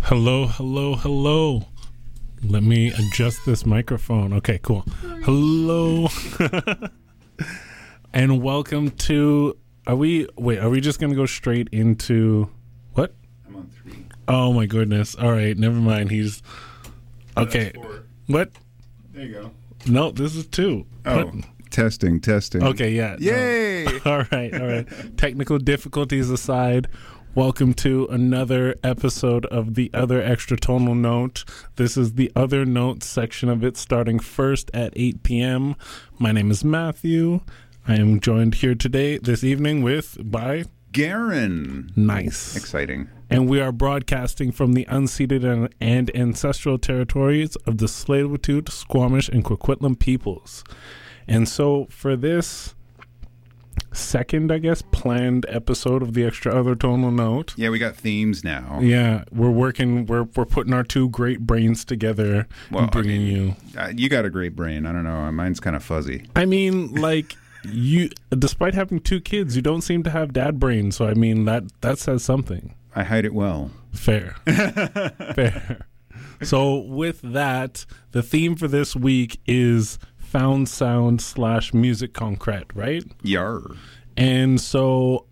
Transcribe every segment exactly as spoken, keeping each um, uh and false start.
Hello, hello, hello. Let me adjust this microphone. Okay, cool. Hello. And welcome to, are we, wait, are we just going to go straight into, what? I'm on three. Oh my goodness. All right, never mind. He's, okay. That's four. What? There you go. No, this is two. Oh, What? testing, testing. Okay, yeah. no. Yay! All right, all right. Technical difficulties aside, welcome to another episode of The Other Extra Tonal Note. This is the Other Note section of it, starting first at eight p.m. My name is Matthew. I am joined here today, this evening, with, by... Garen. Nice. Exciting. And we are broadcasting from the unceded and, and ancestral territories of the Tsleil-Waututh, Squamish, and Coquitlam peoples. And so for this second, I guess, planned episode of the Extra Other Tonal Note. Yeah, we got themes now. Yeah, we're working, we're we're putting our two great brains together Well, and bringing I mean, you. Uh, you got a great brain. I don't know. Mine's kind of fuzzy. I mean, like, you, despite having two kids, you don't seem to have dad brain. So, I mean, that, that says something. I hide it well. Fair. Fair. So, with that, the theme for this week is found sound slash music concrete, right? Yar. And so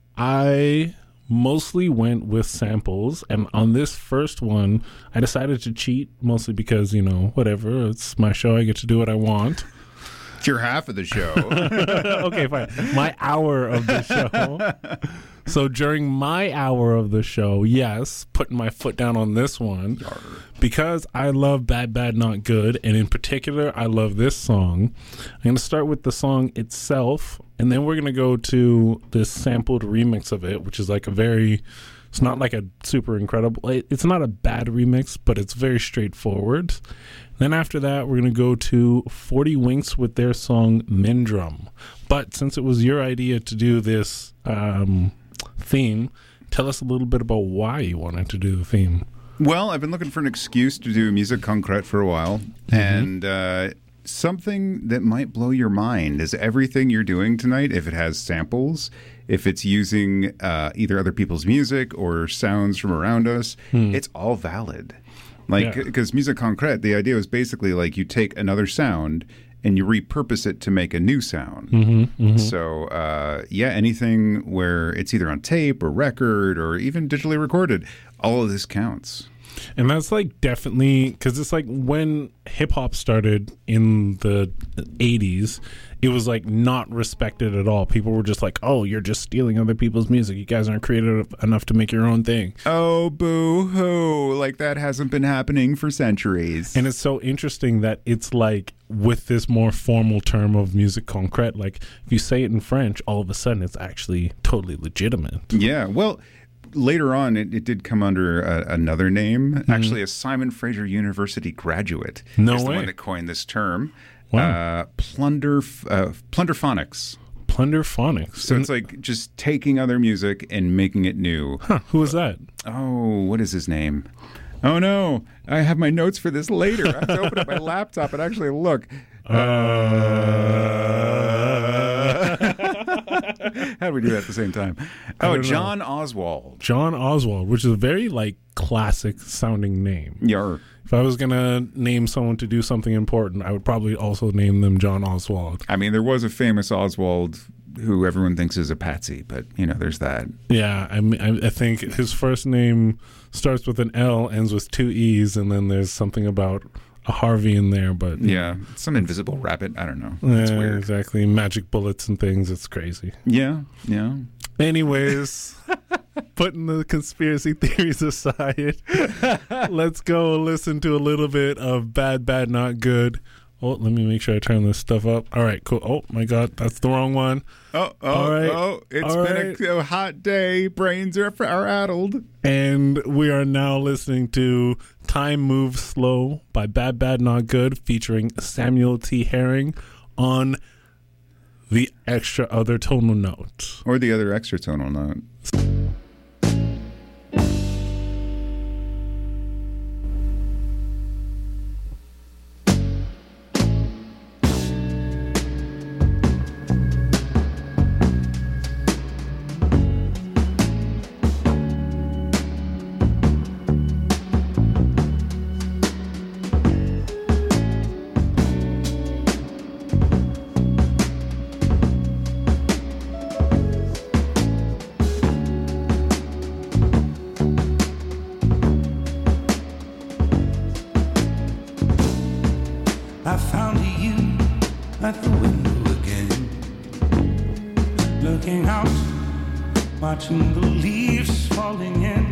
I mostly went with samples, and on this first one I decided to cheat, mostly because, you know, whatever, it's my show, I get to do what I want. It's your half of the show. Okay, fine. My hour of the show. So during my hour of the show, yes, putting my foot down on this one, Yar. because I love Bad Bad Not Good, and in particular I love this song. I'm going to start with the song itself, and then we're going to go to this sampled remix of it, which is like a very, it's not like a super incredible, it's not a bad remix, but it's very straightforward. Then after that, we're going to go to forty Winks with their song Mendrum. But since it was your idea to do this um, theme, tell us a little bit about why you wanted to do the theme. Well, I've been looking for an excuse to do music concrete for a while, Mm-hmm. and uh, something that might blow your mind is everything you're doing tonight, if it has samples, if it's using uh, either other people's music or sounds from around us, Hmm. it's all valid. Like, Yeah. because music concrete, the idea was basically like you take another sound and you repurpose it to make a new sound. Mm-hmm, mm-hmm. So, uh, yeah, anything where it's either on tape or record or even digitally recorded, all of this counts. And that's like definitely, because it's like when hip hop started in the eighties, it was like not respected at all. People were just like, oh, you're just stealing other people's music. You guys aren't creative enough to make your own thing. Oh, boo-hoo. Like, that hasn't been happening for centuries. And it's so interesting that it's like with this more formal term of music concrete, like if you say it in French, all of a sudden it's actually totally legitimate. Yeah, well, later on, it, it did come under a, another name. Actually, a Simon Fraser University graduate No is the way. one that coined this term. Wow. Uh, plunder, uh, plunderphonics. Plunder phonics. So it's like just taking other music and making it new. Huh, who was that? Oh, what is his name? Oh, no. I have my notes for this later. I have to open up my laptop and actually look. Uh... How do we do that at the same time? Oh, don't know. John Oswald. John Oswald, which is a very like classic sounding name. Yar. If I was going to name someone to do something important, I would probably also name them John Oswald. I mean, there was a famous Oswald who everyone thinks is a patsy, but, you know, there's that. Yeah, I mean, I, I think his first name starts with an L, ends with two E's, and then there's something about a Harvey in there. But Yeah, some invisible rabbit. I don't know. yeah, It's weird. exactly. Magic bullets and things. It's crazy. Yeah, yeah. Anyways, putting the conspiracy theories aside, let's go listen to a little bit of Bad Bad Not Good. Oh, let me make sure I turn this stuff up. All right, cool. Oh, my God, that's the wrong one. Oh, oh, All right. oh, it's All been right. a, a hot day. Brains are, are addled. And we are now listening to Time Moves Slow by Bad Bad Not Good featuring Samuel T. Herring on the Extra Other Tonal Note. Or the other extra tonal note. I found you at the window again, looking out, watching the leaves falling in.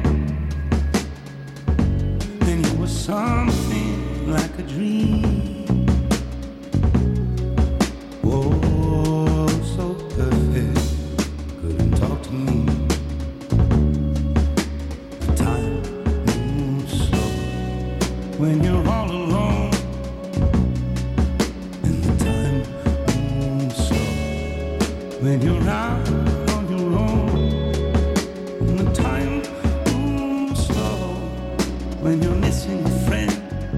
Then you were something like a dream. Oh, so perfect, couldn't talk to me. The time moves slow when you're all alone. And the time moves slow when you're out on your own. And the time moves slow when you're missing a friend.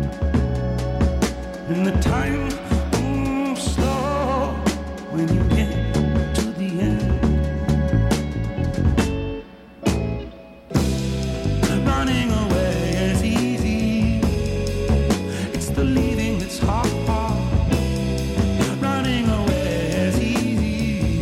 And the time moves slow when you get to the end. Running away is easy, it's the leaving that's hard. Running away is easy,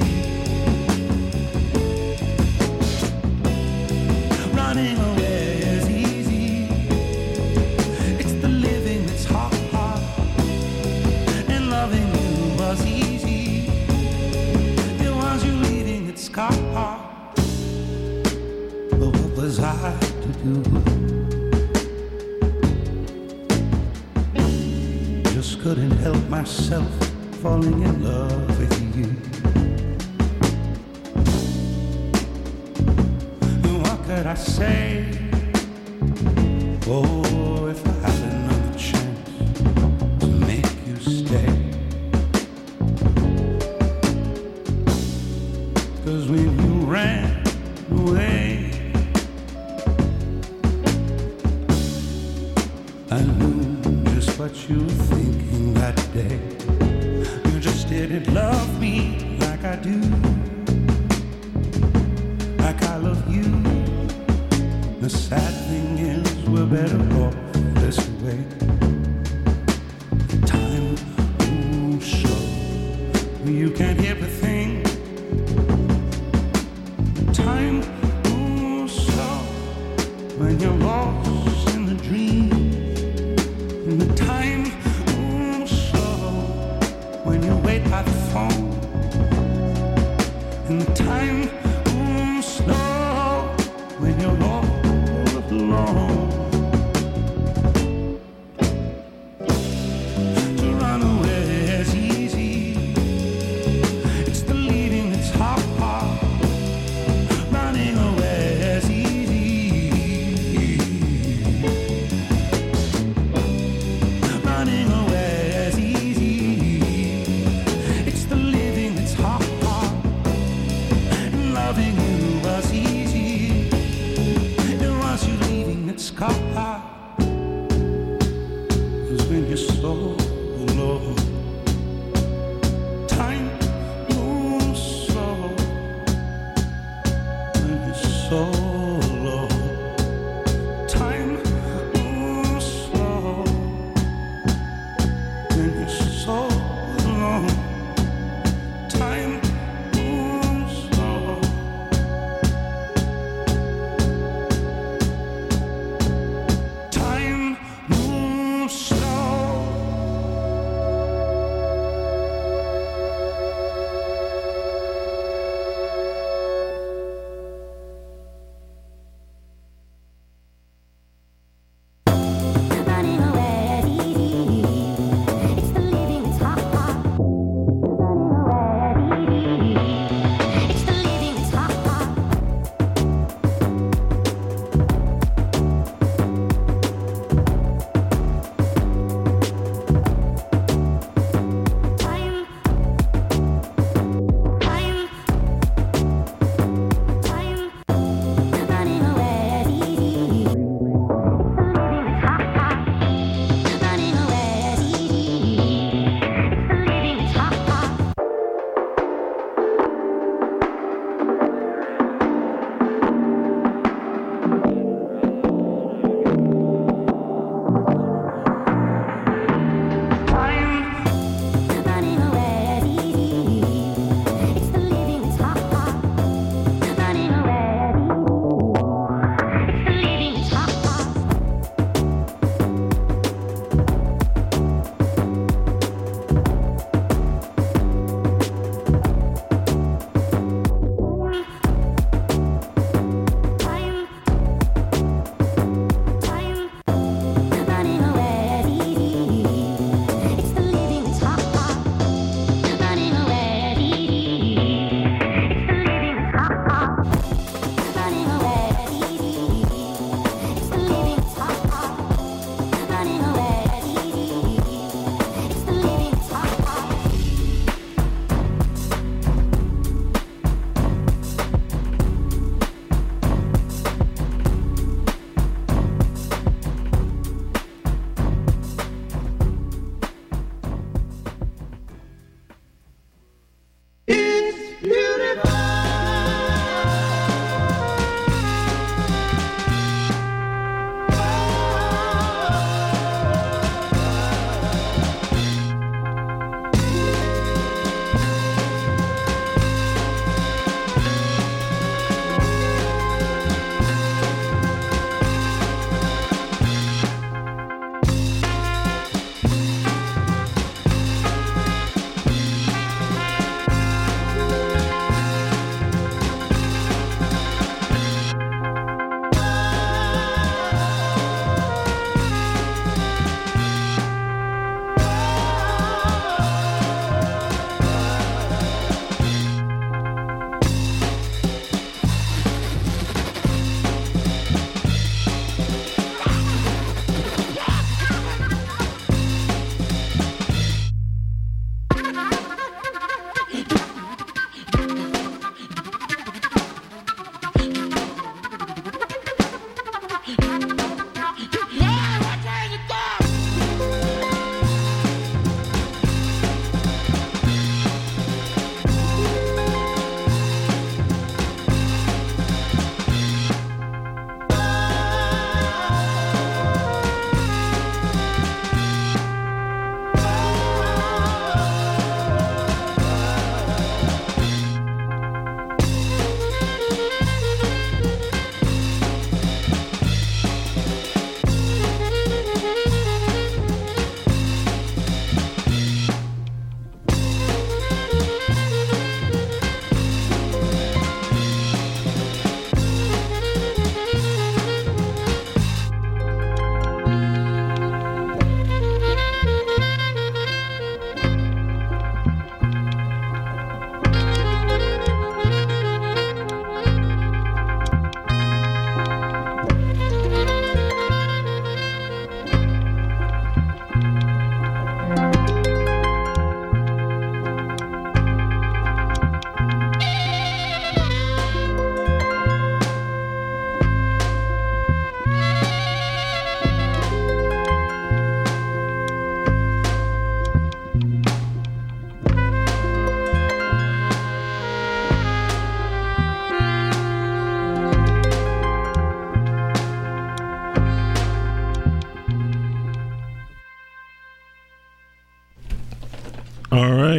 running away is easy, it's the living that's hard. And loving you was easy, it was you leaving that's hard. But what was I to do? Just couldn't help myself falling in love with you. And what could I say? Oh, if I had another chance to make you stay. 'Cause when you ran away, I knew just what you were thinking that day. You just didn't love me like I do, like I love you. The sad thing is we're better off this way. Time moves slow, you can't hear a thing. Time moves slow when you're lost in the dream. And the time moves slow when you wait by the phone. And the time moves slow when you're all alone. To run away is easy, it's the leaving that's hard. Running away is easy, running away is easy, it's the living that's hard. And loving you was easy, it was you leaving that's hard. 'Cause when you're so alone, time moves slow. When you're so alone, time moves slow. When you're so alone, time moves slow. Time moves slow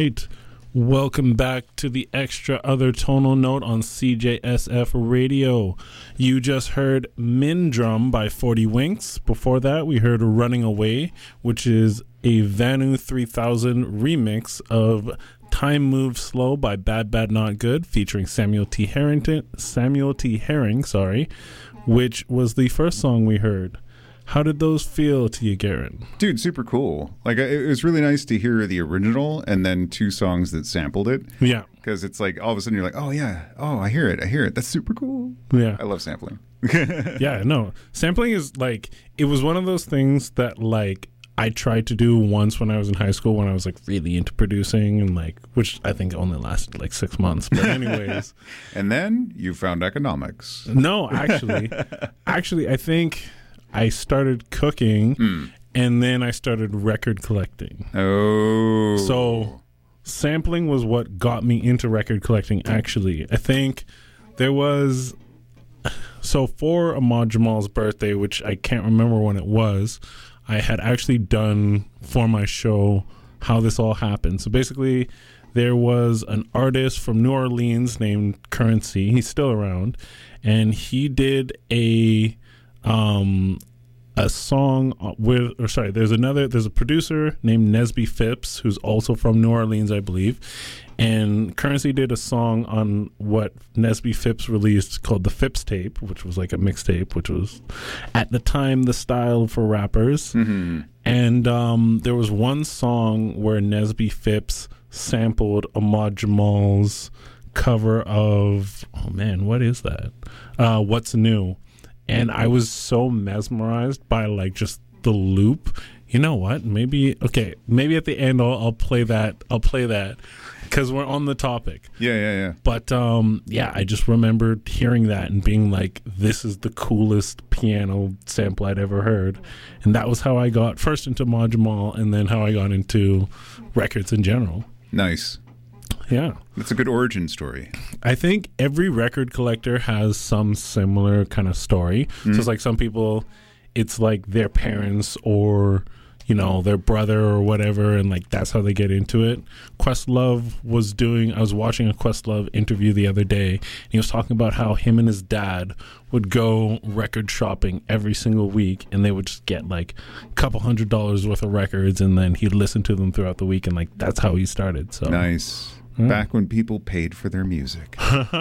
right. Welcome back to the Extra Other Tonal Note on C J S F Radio. You just heard Min Drum by forty Winks. Before that, we heard Running Away, which is a Vanu three thousand remix of Time Moves Slow by Bad Bad Not Good, featuring Samuel T. Harrington, Samuel T. Herring, sorry, which was the first song we heard. How did those feel to you, Garen? Dude, super cool. Like, it was really nice to hear the original and then two songs that sampled it. Yeah. Because it's like, all of a sudden you're like, oh, yeah. Oh, I hear it. I hear it. That's super cool. Yeah. I love sampling. Yeah, no. Sampling is like, it was one of those things that, like, I tried to do once when I was in high school when I was, like, really into producing and, like, which I think only lasted, like, six months. But anyways. And then you found economics. No, actually. actually, I think I started cooking mm. and then I started record collecting. Oh. So sampling was what got me into record collecting, actually. I think there was... So for Ahmad Jamal's birthday, which I can't remember when it was, I had actually done for my show how this all happened. So basically, there was an artist from New Orleans named Currency. He's still around. And he did a... Um, a song with, or sorry, there's another, there's a producer named Nesby Phipps, who's also from New Orleans, I believe. And Currency did a song on what Nesby Phipps released called the Phipps tape, which was like a mixtape, which was at the time the style for rappers. Mm-hmm. And um, there was one song where Nesby Phipps sampled Ahmad Jamal's cover of, oh man, what is that? Uh, What's New? And I was so mesmerized by like just the loop. You know what? Maybe okay. Maybe at the end I'll, I'll play that. I'll play that because we're on the topic. Yeah, yeah, yeah. But um, yeah, I just remembered hearing that and being like, "This is the coolest piano sample I'd ever heard," and that was how I got first into Ahmad Jamal, and then how I got into records in general. Nice. Yeah. That's a good origin story. I think every record collector has some similar kind of story. Mm-hmm. So it's like some people, it's like their parents or, you know, their brother or whatever, and like that's how they get into it. Questlove was doing, I was watching a Questlove interview the other day, and he was talking about how him and his dad would go record shopping every single week, and they would just get like a couple hundred dollars worth of records, and then he'd listen to them throughout the week, and like that's how he started. So nice. Mm. Back when people paid for their music.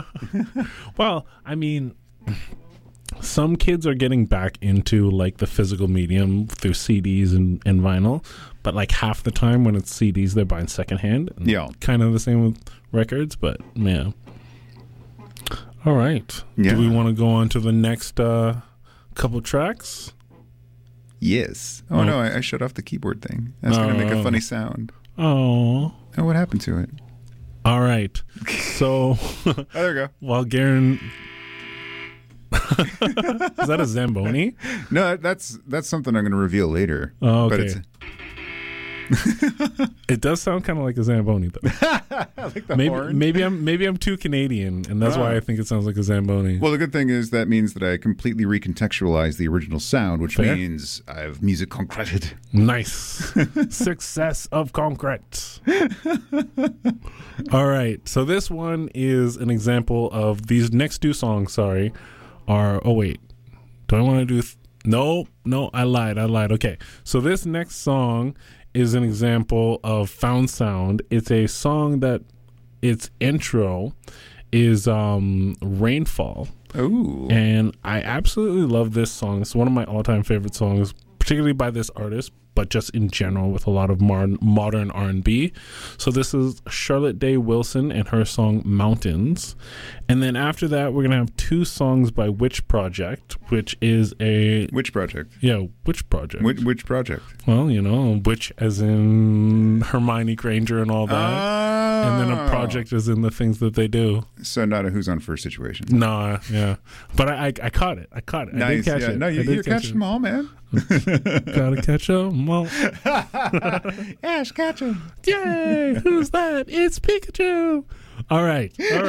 Well, I mean, some kids are getting back into like the physical medium through C Ds and, and vinyl, but like half the time when it's C Ds, they're buying secondhand. And yeah. Kind of the same with records, but yeah. All right. Yeah. Do we want to go on to the next uh, couple tracks? Yes. Oh, oh. no, I, I shut off the keyboard thing. That's oh. going to make a funny sound. Oh. Oh, what happened to it? All right. So, oh, there we go. While Garen, is that a Zamboni? No, that's that's something I'm going to reveal later. Oh, okay. But it's it does sound kind of like a Zamboni, though. Like the maybe horn? maybe I'm maybe I'm too Canadian, and that's oh. why I think it sounds like a Zamboni. Well, the good thing is that means that I completely recontextualize the original sound, which Fair. means I have music concreted. Nice. Success of concrete. All right. So this one is an example of these next two songs, sorry, are... Oh, wait. Do I want to do... Th- no, no, I lied. I lied. Okay. So this next song is an example of Found Sound. It's a song that its intro is um, Rainfall. Ooh. And I absolutely love this song. It's one of my all-time favorite songs, particularly by this artist, but just in general with a lot of mar- modern R and B. So this is Charlotte Day Wilson and her song Mountains. And then after that, we're going to have two songs by Witch Project, which is a... Witch Project? Yeah, Witch Project. Which, which project? Well, you know, witch as in Hermione Granger and all that. Oh. And then a project is in the things that they do. So not a Who's on First situation. Nah, yeah. But I, I, I caught it. I caught it. Nice. I did catch yeah. it. No, you, you're catching them all, man. Gotta catch them all. Ash, catch him. Yay! Who's that? It's Pikachu. All right. All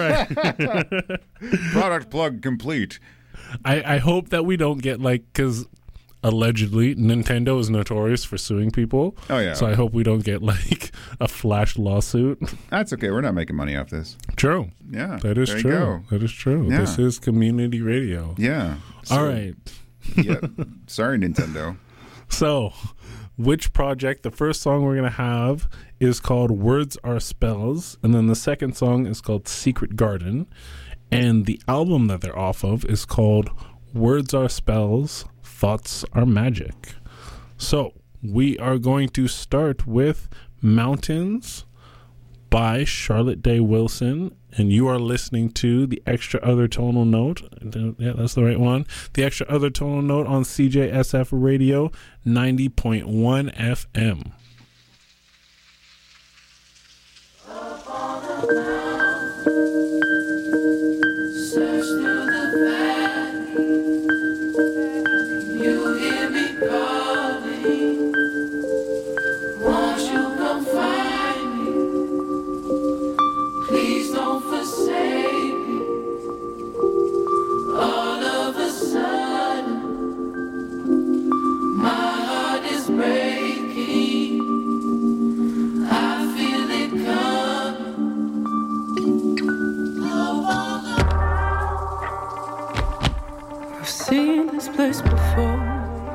right. Product plug complete. I, I hope that we don't get like, because allegedly, Nintendo is notorious for suing people. Oh, yeah. So I hope we don't get like a flash lawsuit. That's okay. We're not making money off this. True. Yeah. That is there you true. go. That is true. Yeah. This is community radio. Yeah. All So- right. Yep. Sorry, Nintendo. So, which project? The first song we're going to have is called Words Are Spells. And then the second song is called Secret Garden. And the album that they're off of is called Words Are Spells, Thoughts Are Magic. So, we are going to start with Mountains by Charlotte Day Wilson. And you are listening to the Extra Other Tonal Note. Yeah, that's the right one. The Extra Other Tonal Note on C J S F Radio ninety point one F M. Search through the valley. You hear me calling. Won't you come find me? Please don't forsake me. All of a sudden, my heart is breaking. I feel it coming. I've seen this place before.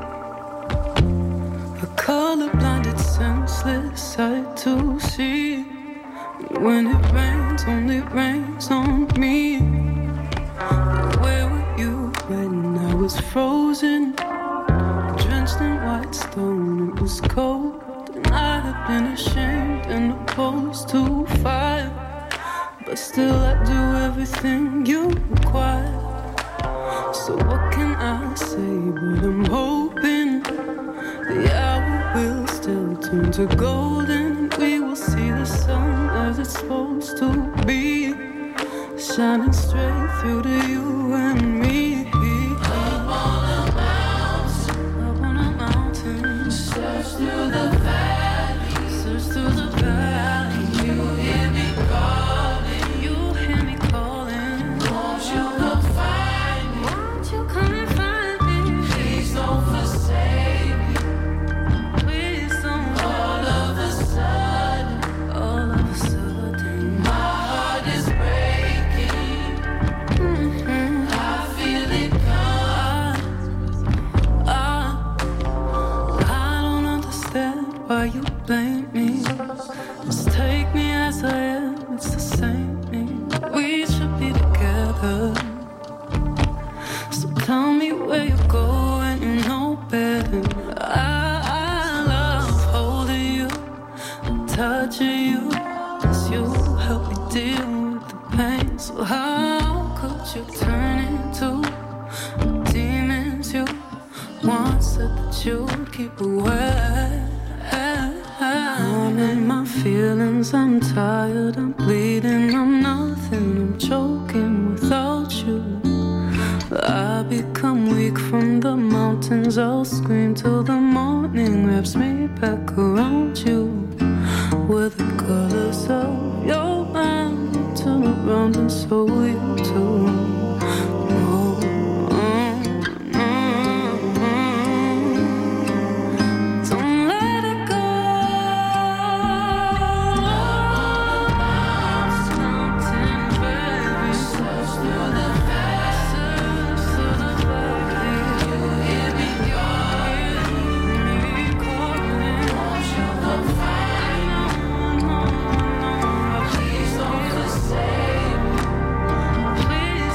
A color-blinded, senseless sight to see. When it rains, only rains on me. Where were you when I was frozen? Drenched in white stone, it was cold. And I had been ashamed and opposed to fire. But still I do everything you require. So what can I say? But I'm hoping the hour will still turn to golden. We will see the sun as it's supposed to be, shining straight through to you and me. Up on a mountain, up on a mountain. Search through the valley, search through the valley. You hear me calling, you hear me calling. Won't you come find me? Won't you come and find me? Please don't forsake me. Please don't. All of a sudden, all of a sudden, my heart is breaking. Mm-hmm. I feel it come. I, I don't understand why you blame me. Just take me as I am, it's the same thing. We should be together. So tell me where you go when you know better. I, I love holding you, touching you, 'cause you help me deal with the pain. So how could you turn into the demons you once said that you'd keep away? I'm in my feelings, I'm tired, I'm bleeding, I'm nothing, I'm choking without you. I become weak from the mountains, I'll scream till the morning wraps me back around you. With the colors of your mind, turn around and so you too. Oh, mm, mm, mm. Don't let it go. Mountain, baby. Search through the valley, search through the valley. You hear me calling, won't you come find me? Please don't forsake me. Please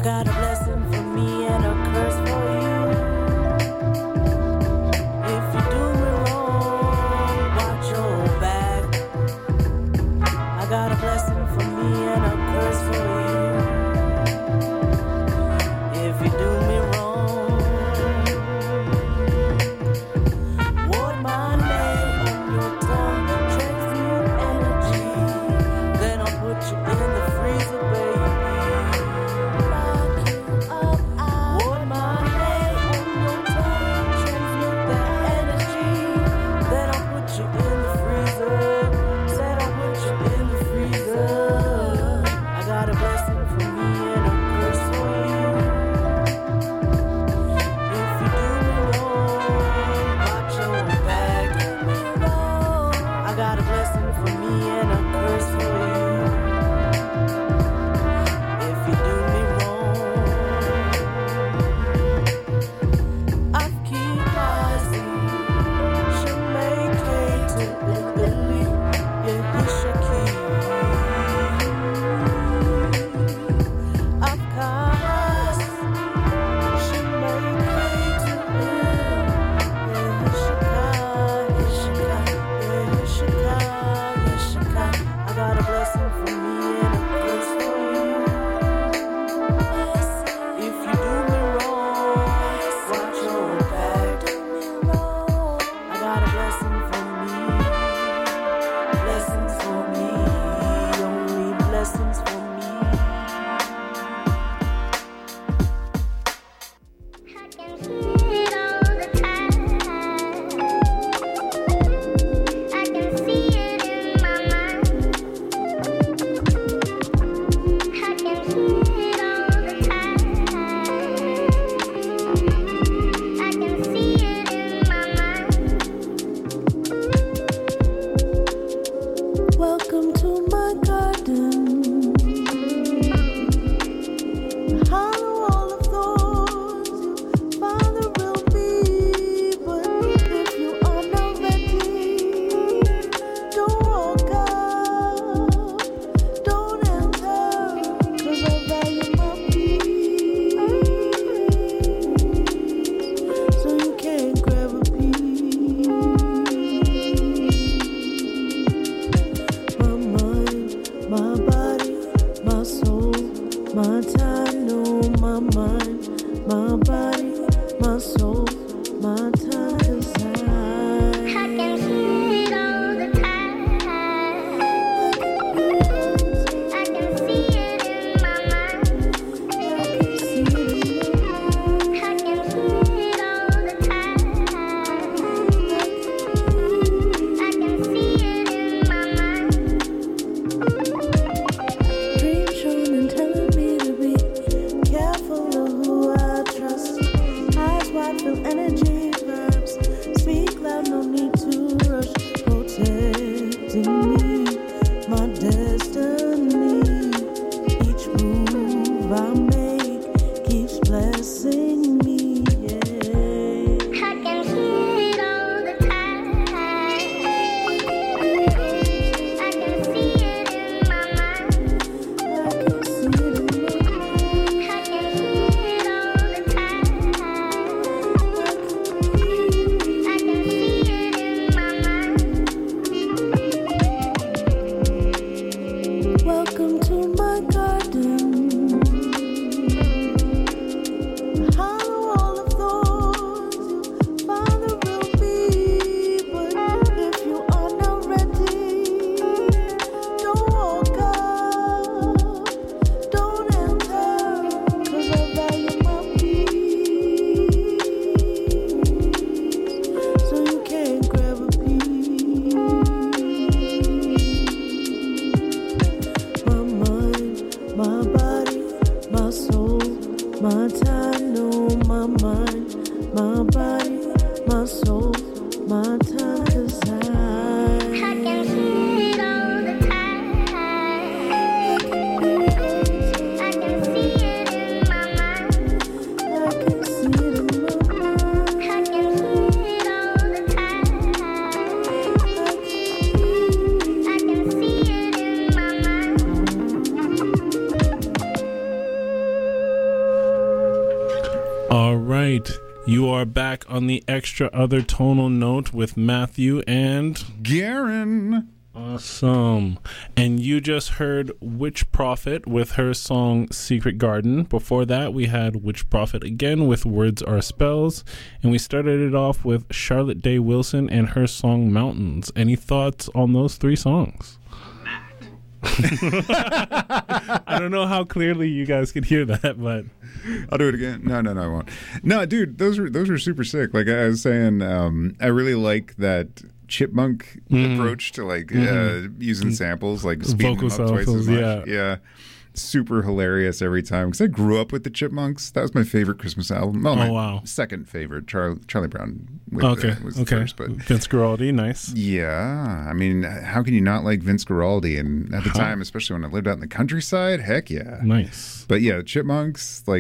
got a blessing for me and a curse for you. If you do me wrong, watch your back. I got a blessing for me and a curse for you. If you do me wrong, ward my name on your tongue, transmute energy. Then I'll put you in the freezer, baby. Ward my name on your tongue, transmute that energy. Then I'll put you in the freezer. Said I'll put you in the freezer. I got a blessing for me and a curse for you. If you do me wrong, watch your back. I got a blessing for me and a curse for you. If you do me wrong, I keep rising. Jamaica to Italy, yeah, Hishaki. I've got Jamaica to Italy, yeah, Hishaka, Hishaka, yeah, Hishaka, Hishaka. I got a blessing for me and a curse for you. If you do me wrong, watch your back. I got a blessing for me, blessings for me, only blessings for me. I can see it all the time. I can see it in my mind. I can see it all the time. I can see it in my mind. Welcome to my garden. Hollow all of thorns, you find the real me. But if you are not ready, don't walk up, don't enter, 'cause I value my peace. So you can't grab a piece. My mind, my body, my soul, my time. No, my mind, my body, my soul, my time. 'Cause I can see it all the time. I can see it in my mind. I can see it all the time. I can see it in my mind. Dream shown and telling me to be careful of who I trust. Eyes wide, feel energy vibes. Speak loud, no need to rush. Protecting me, my destiny. Each move I make keeps blessing me. Yeah. I can see it all the time. I can see it in my mind. I can see it in my I can see it all the time. I can see it in my mind. Welcome to my garden. Hollow all of thorns, you find the real me. But if you are not ready, don't walk up, don't enter, 'cause I value my peace. So you can't grab a piece. My mind, my body, my soul, my time. No, my mind, my body, my soul, my time. 'Cause I I can see it all the time. I can see it in my mind. I can see it in my mind. I can see it all the time. I can see it in my mind. All right. You are back on the extra other tonal note with Matthew and Garen. Awesome. And you just heard Witch Prophet with her song Secret Garden. Before that, we had Witch Prophet again with Words Are Spells. And we started it off with Charlotte Day Wilson and her song Mountains. Any thoughts on those three songs? I don't know how clearly you guys could hear that, but I'll do it again. No, no, no, I won't. No, dude, those are those are super sick. Like I was saying, um, I really like that chipmunk Mhm. approach to like Mhm. uh, using samples, like speeding Vocal them up twice samples, as much. yeah. yeah. Super hilarious every time because I grew up with the Chipmunks. That was my favorite Christmas album. Well, Oh, my wow. second favorite. Char- Charlie Brown with okay, the, was the okay. first, but Vince Guaraldi, nice. yeah, I mean, how can you not like Vince Guaraldi? And at the Huh. time, especially when I lived out in the countryside, heck yeah. Nice. But yeah, the Chipmunks, like